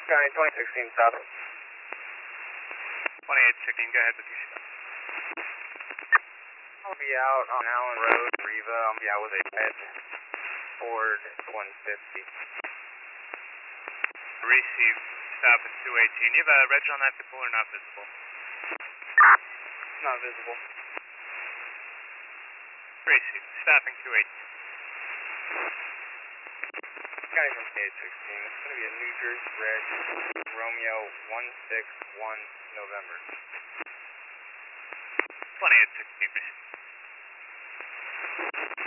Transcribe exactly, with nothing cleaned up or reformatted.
County twenty sixteen south. twenty-eight sixteen, go ahead with your stuff. I'll be out on Allen Road, Riva. I'll be out with a red Ford one fifty. Received, stop at two eighteen. You have a reg on that vehicle or not visible? Not visible. Received, stopping two eighteen. County twenty-eight sixteen. It's going to be a New Jersey reg Romeo one six one November. twenty-eight sixteen, received.